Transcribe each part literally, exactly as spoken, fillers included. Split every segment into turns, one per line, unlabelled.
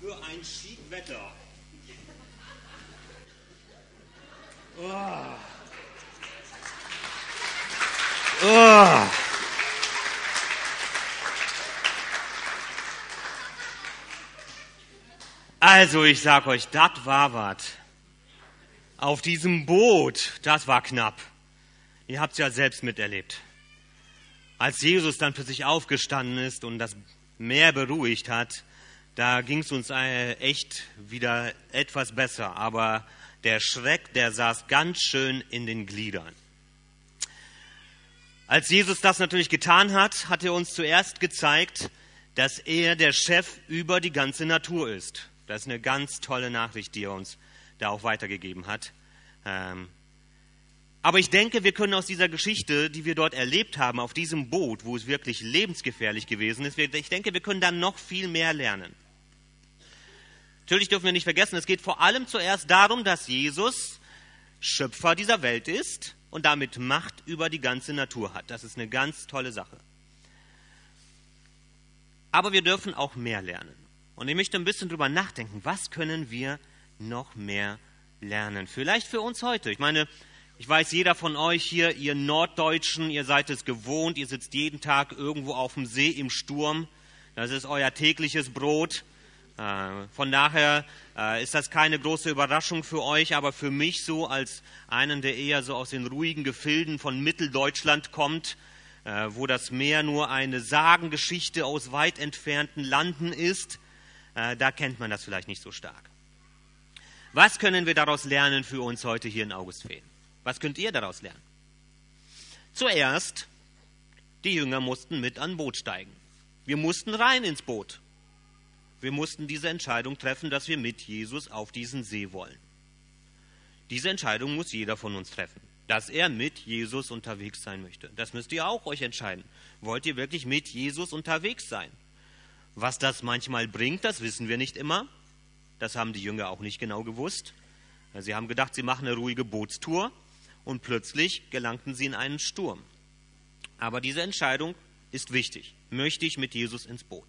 für ein Schiedwetter. Oh. Oh. Also, ich sag euch, das war was. Auf diesem Boot, das war knapp. Ihr habt es ja selbst miterlebt. Als Jesus dann plötzlich aufgestanden ist und das Meer beruhigt hat, da ging es uns echt wieder etwas besser. Aber der Schreck, der saß ganz schön in den Gliedern. Als Jesus das natürlich getan hat, hat er uns zuerst gezeigt, dass er der Chef über die ganze Natur ist. Das ist eine ganz tolle Nachricht, die er uns da auch weitergegeben hat. Ähm, aber ich denke, wir können aus dieser Geschichte, die wir dort erlebt haben, auf diesem Boot, wo es wirklich lebensgefährlich gewesen ist, ich denke, wir können da noch viel mehr lernen. Natürlich dürfen wir nicht vergessen, es geht vor allem zuerst darum, dass Jesus Schöpfer dieser Welt ist und damit Macht über die ganze Natur hat. Das ist eine ganz tolle Sache. Aber wir dürfen auch mehr lernen. Und ich möchte ein bisschen drüber nachdenken, was können wir noch mehr lernen? Vielleicht für uns heute. Ich meine, ich weiß, jeder von euch hier, ihr Norddeutschen, ihr seid es gewohnt, ihr sitzt jeden Tag irgendwo auf dem See im Sturm. Das ist euer tägliches Brot. Von daher ist das keine große Überraschung für euch, aber für mich so als einen, der eher so aus den ruhigen Gefilden von Mitteldeutschland kommt, wo das Meer nur eine Sagengeschichte aus weit entfernten Landen ist, da kennt man das vielleicht nicht so stark. Was können wir daraus lernen für uns heute hier in Augustfehn? Was könnt ihr daraus lernen? Zuerst, die Jünger mussten mit an Boot steigen. Wir mussten rein ins Boot. Wir mussten diese Entscheidung treffen, dass wir mit Jesus auf diesen See wollen. Diese Entscheidung muss jeder von uns treffen, dass er mit Jesus unterwegs sein möchte. Das müsst ihr auch euch entscheiden. Wollt ihr wirklich mit Jesus unterwegs sein? Was das manchmal bringt, das wissen wir nicht immer. Das haben die Jünger auch nicht genau gewusst. Sie haben gedacht, sie machen eine ruhige Bootstour und plötzlich gelangten sie in einen Sturm. Aber diese Entscheidung ist wichtig. Möchte ich mit Jesus ins Boot?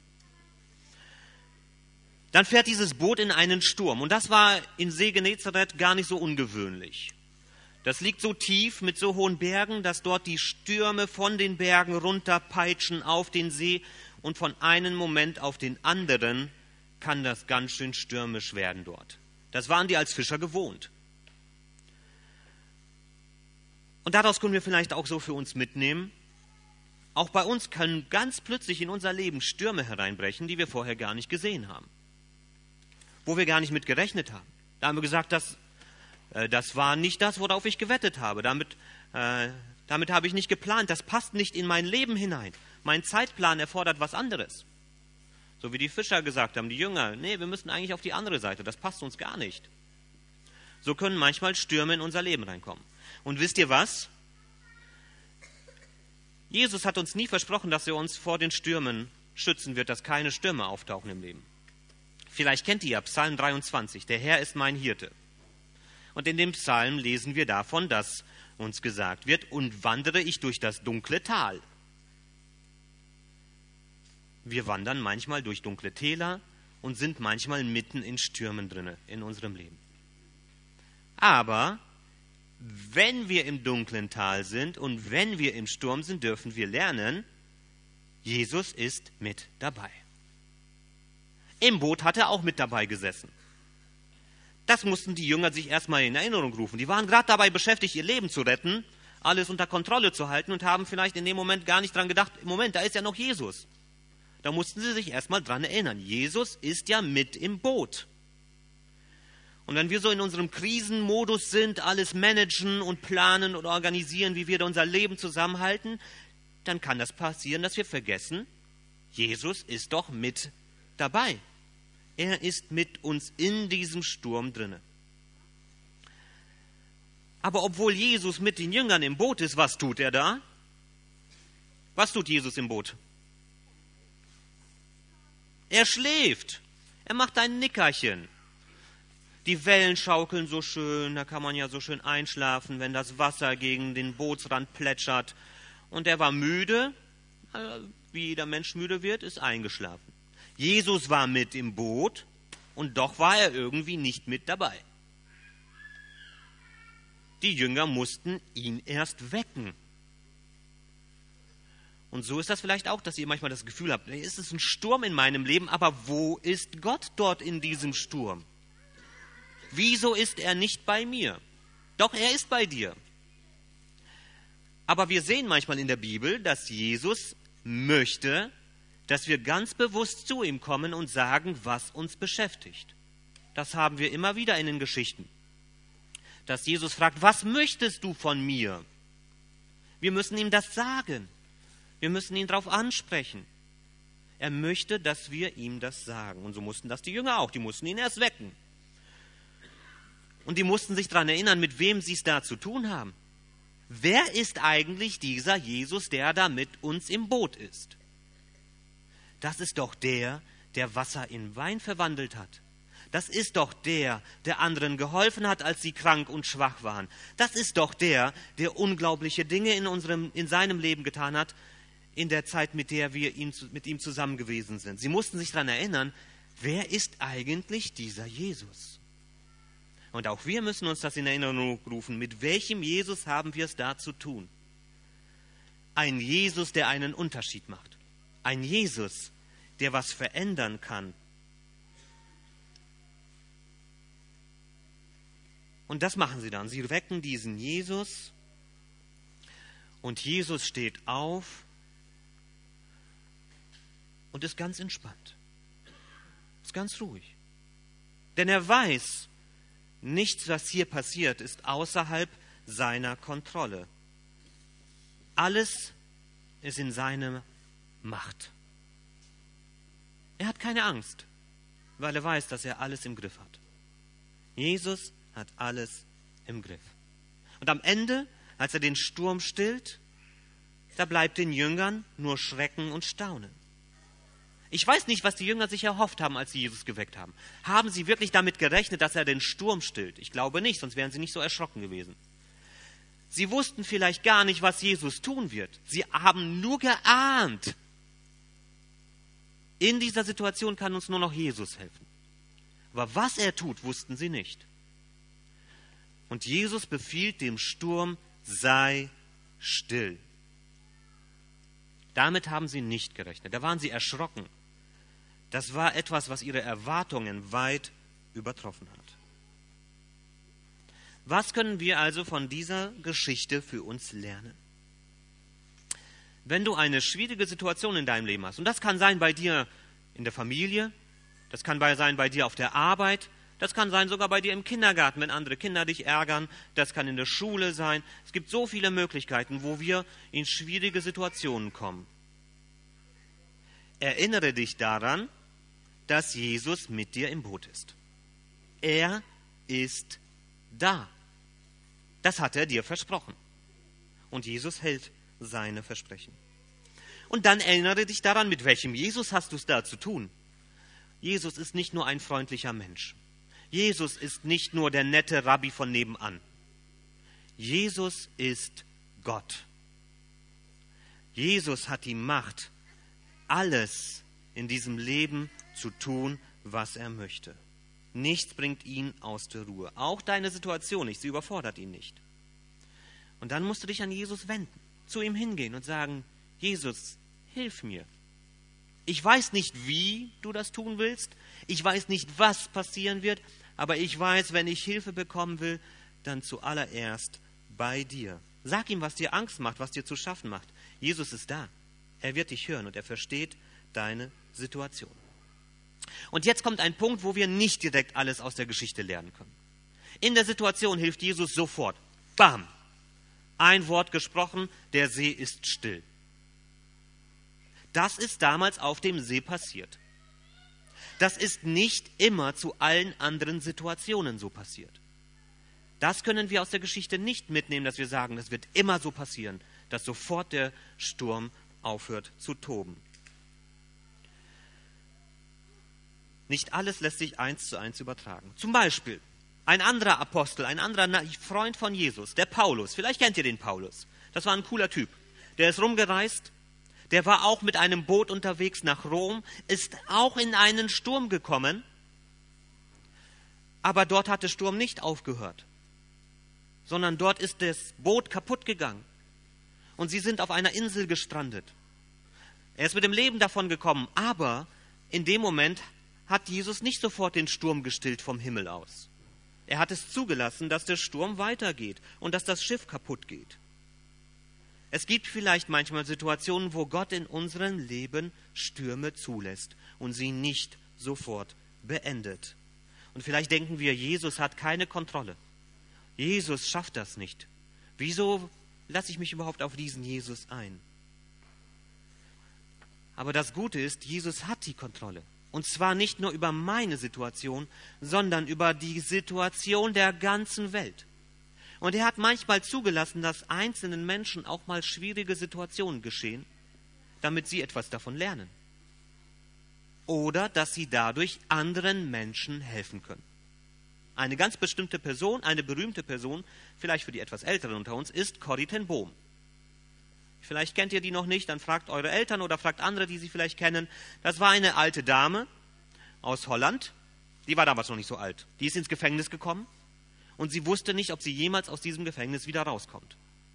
Dann fährt dieses Boot in einen Sturm. Und das war in See Genezareth gar nicht so ungewöhnlich. Das liegt so tief mit so hohen Bergen, dass dort die Stürme von den Bergen runterpeitschen auf den See. Und von einem Moment auf den anderen kann das ganz schön stürmisch werden dort. Das waren die als Fischer gewohnt. Und daraus können wir vielleicht auch so für uns mitnehmen. Auch bei uns können ganz plötzlich in unser Leben Stürme hereinbrechen, die wir vorher gar nicht gesehen haben. Wo wir gar nicht mit gerechnet haben. Da haben wir gesagt, das, äh, das war nicht das, worauf ich gewettet habe. Damit, äh, damit habe ich nicht geplant. Das passt nicht in mein Leben hinein. Mein Zeitplan erfordert was anderes. So wie die Fischer gesagt haben, die Jünger, nee, wir müssen eigentlich auf die andere Seite, das passt uns gar nicht. So können manchmal Stürme in unser Leben reinkommen. Und wisst ihr was? Jesus hat uns nie versprochen, dass er uns vor den Stürmen schützen wird, dass keine Stürme auftauchen im Leben. Vielleicht kennt ihr ja Psalm dreiundzwanzig, der Herr ist mein Hirte. Und in dem Psalm lesen wir davon, dass uns gesagt wird, und wandere ich durch das dunkle Tal. Wir wandern manchmal durch dunkle Täler und sind manchmal mitten in Stürmen drinne in unserem Leben. Aber wenn wir im dunklen Tal sind und wenn wir im Sturm sind, dürfen wir lernen, Jesus ist mit dabei. Im Boot hat er auch mit dabei gesessen. Das mussten die Jünger sich erstmal in Erinnerung rufen. Die waren gerade dabei beschäftigt, ihr Leben zu retten, alles unter Kontrolle zu halten und haben vielleicht in dem Moment gar nicht dran gedacht, im Moment, da ist ja noch Jesus. Da mussten sie sich erstmal dran erinnern. Jesus ist ja mit im Boot. Und wenn wir so in unserem Krisenmodus sind, alles managen und planen und organisieren, wie wir unser Leben zusammenhalten, dann kann das passieren, dass wir vergessen, Jesus ist doch mit dabei. Er ist mit uns in diesem Sturm drinne. Aber obwohl Jesus mit den Jüngern im Boot ist, was tut er da? Was tut Jesus im Boot? Er schläft. Er macht ein Nickerchen. Die Wellen schaukeln so schön, da kann man ja so schön einschlafen, wenn das Wasser gegen den Bootsrand plätschert. Und er war müde, wie jeder Mensch müde wird, ist eingeschlafen. Jesus war mit im Boot und doch war er irgendwie nicht mit dabei. Die Jünger mussten ihn erst wecken. Und so ist das vielleicht auch, dass ihr manchmal das Gefühl habt, es ist ein Sturm in meinem Leben, aber wo ist Gott dort in diesem Sturm? Wieso ist er nicht bei mir? Doch, er ist bei dir. Aber wir sehen manchmal in der Bibel, dass Jesus möchte, dass wir ganz bewusst zu ihm kommen und sagen, was uns beschäftigt. Das haben wir immer wieder in den Geschichten. Dass Jesus fragt, was möchtest du von mir? Wir müssen ihm das sagen. Wir müssen ihn darauf ansprechen. Er möchte, dass wir ihm das sagen. Und so mussten das die Jünger auch. Die mussten ihn erst wecken. Und die mussten sich daran erinnern, mit wem sie es da zu tun haben. Wer ist eigentlich dieser Jesus, der da mit uns im Boot ist? Das ist doch der, der Wasser in Wein verwandelt hat. Das ist doch der, der anderen geholfen hat, als sie krank und schwach waren. Das ist doch der, der unglaubliche Dinge in, unserem, in seinem Leben getan hat, in der Zeit, mit der wir ihm, mit ihm zusammen gewesen sind. Sie mussten sich daran erinnern, wer ist eigentlich dieser Jesus? Und auch wir müssen uns das in Erinnerung rufen. Mit welchem Jesus haben wir es da zu tun? Ein Jesus, der einen Unterschied macht. Ein Jesus, der was verändern kann. Und das machen sie dann. Sie wecken diesen Jesus und Jesus steht auf und ist ganz entspannt. Ist ganz ruhig. Denn er weiß, nichts, was hier passiert, ist außerhalb seiner Kontrolle. Alles ist in seiner Macht. Er hat keine Angst, weil er weiß, dass er alles im Griff hat. Jesus hat alles im Griff. Und am Ende, als er den Sturm stillt, da bleibt den Jüngern nur Schrecken und Staunen. Ich weiß nicht, was die Jünger sich erhofft haben, als sie Jesus geweckt haben. Haben sie wirklich damit gerechnet, dass er den Sturm stillt? Ich glaube nicht, sonst wären sie nicht so erschrocken gewesen. Sie wussten vielleicht gar nicht, was Jesus tun wird. Sie haben nur geahnt. In dieser Situation kann uns nur noch Jesus helfen. Aber was er tut, wussten sie nicht. Und Jesus befiehlt dem Sturm, sei still. Damit haben sie nicht gerechnet. Da waren sie erschrocken. Das war etwas, was ihre Erwartungen weit übertroffen hat. Was können wir also von dieser Geschichte für uns lernen? Wenn du eine schwierige Situation in deinem Leben hast, und das kann sein bei dir in der Familie, das kann sein bei dir auf der Arbeit, das kann sein sogar bei dir im Kindergarten, wenn andere Kinder dich ärgern, das kann in der Schule sein. Es gibt so viele Möglichkeiten, wo wir in schwierige Situationen kommen. Erinnere dich daran, dass Jesus mit dir im Boot ist. Er ist da. Das hat er dir versprochen. Und Jesus hält seine Versprechen. Und dann erinnere dich daran, mit welchem Jesus hast du es da zu tun. Jesus ist nicht nur ein freundlicher Mensch. Jesus ist nicht nur der nette Rabbi von nebenan. Jesus ist Gott. Jesus hat die Macht, alles in diesem Leben zu tun, was er möchte. Nichts bringt ihn aus der Ruhe. Auch deine Situation nicht, sie überfordert ihn nicht. Und dann musst du dich an Jesus wenden, zu ihm hingehen und sagen, Jesus, hilf mir. Ich weiß nicht, wie du das tun willst. Ich weiß nicht, was passieren wird. Aber ich weiß, wenn ich Hilfe bekommen will, dann zuallererst bei dir. Sag ihm, was dir Angst macht, was dir zu schaffen macht. Jesus ist da. Er wird dich hören und er versteht deine Situation. Und jetzt kommt ein Punkt, wo wir nicht direkt alles aus der Geschichte lernen können. In der Situation hilft Jesus sofort. Bam! Ein Wort gesprochen, der See ist still. Das ist damals auf dem See passiert. Das ist nicht immer zu allen anderen Situationen so passiert. Das können wir aus der Geschichte nicht mitnehmen, dass wir sagen, das wird immer so passieren, dass sofort der Sturm aufhört zu toben. Nicht alles lässt sich eins zu eins übertragen. Zum Beispiel ein anderer Apostel, ein anderer Freund von Jesus, der Paulus. Vielleicht kennt ihr den Paulus. Das war ein cooler Typ. Der ist rumgereist. Der war auch mit einem Boot unterwegs nach Rom, ist auch in einen Sturm gekommen, aber dort hat der Sturm nicht aufgehört, sondern dort ist das Boot kaputt gegangen und sie sind auf einer Insel gestrandet. Er ist mit dem Leben davon gekommen, aber in dem Moment hat Jesus nicht sofort den Sturm gestillt vom Himmel aus. Er hat es zugelassen, dass der Sturm weitergeht und dass das Schiff kaputt geht. Es gibt vielleicht manchmal Situationen, wo Gott in unserem Leben Stürme zulässt und sie nicht sofort beendet. Und vielleicht denken wir, Jesus hat keine Kontrolle. Jesus schafft das nicht. Wieso lasse ich mich überhaupt auf diesen Jesus ein? Aber das Gute ist, Jesus hat die Kontrolle. Und zwar nicht nur über meine Situation, sondern über die Situation der ganzen Welt. Und er hat manchmal zugelassen, dass einzelnen Menschen auch mal schwierige Situationen geschehen, damit sie etwas davon lernen. Oder dass sie dadurch anderen Menschen helfen können. Eine ganz bestimmte Person, eine berühmte Person, vielleicht für die etwas Älteren unter uns, ist Corrie ten Boom. Vielleicht kennt ihr die noch nicht, dann fragt eure Eltern oder fragt andere, die sie vielleicht kennen. Das war eine alte Dame aus Holland, die war damals noch nicht so alt. Die ist ins Gefängnis gekommen und sie wusste nicht, ob sie jemals aus diesem Gefängnis wieder rauskommt.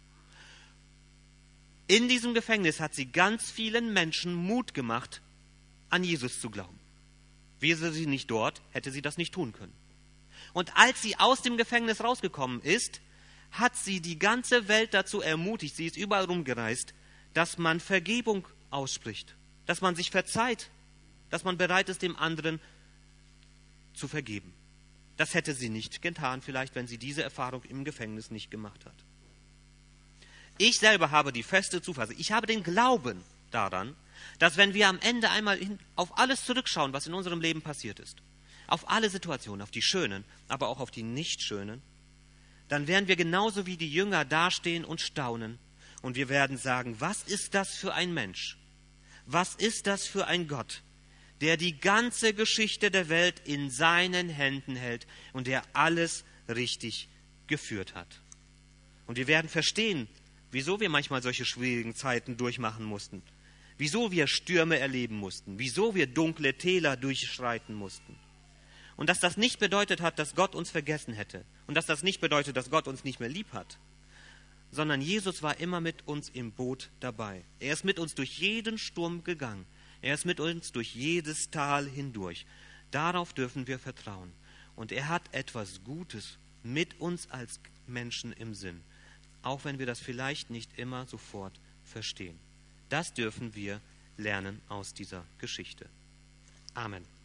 In diesem Gefängnis hat sie ganz vielen Menschen Mut gemacht, an Jesus zu glauben. Wäre sie nicht dort, hätte sie das nicht tun können. Und als sie aus dem Gefängnis rausgekommen ist, hat sie die ganze Welt dazu ermutigt, sie ist überall rumgereist, dass man Vergebung ausspricht, dass man sich verzeiht, dass man bereit ist, dem anderen zu vergeben. Das hätte sie nicht getan, vielleicht, wenn sie diese Erfahrung im Gefängnis nicht gemacht hat. Ich selber habe die feste Zuversicht, ich habe den Glauben daran, dass wenn wir am Ende einmal hin, auf alles zurückschauen, was in unserem Leben passiert ist, auf alle Situationen, auf die schönen, aber auch auf die nicht schönen, dann werden wir genauso wie die Jünger dastehen und staunen. Und wir werden sagen, was ist das für ein Mensch? Was ist das für ein Gott, der die ganze Geschichte der Welt in seinen Händen hält und der alles richtig geführt hat? Und wir werden verstehen, wieso wir manchmal solche schwierigen Zeiten durchmachen mussten, wieso wir Stürme erleben mussten, wieso wir dunkle Täler durchschreiten mussten. Und dass das nicht bedeutet hat, dass Gott uns vergessen hätte. Und dass das nicht bedeutet, dass Gott uns nicht mehr lieb hat. Sondern Jesus war immer mit uns im Boot dabei. Er ist mit uns durch jeden Sturm gegangen. Er ist mit uns durch jedes Tal hindurch. Darauf dürfen wir vertrauen. Und er hat etwas Gutes mit uns als Menschen im Sinn. Auch wenn wir das vielleicht nicht immer sofort verstehen. Das dürfen wir lernen aus dieser Geschichte. Amen.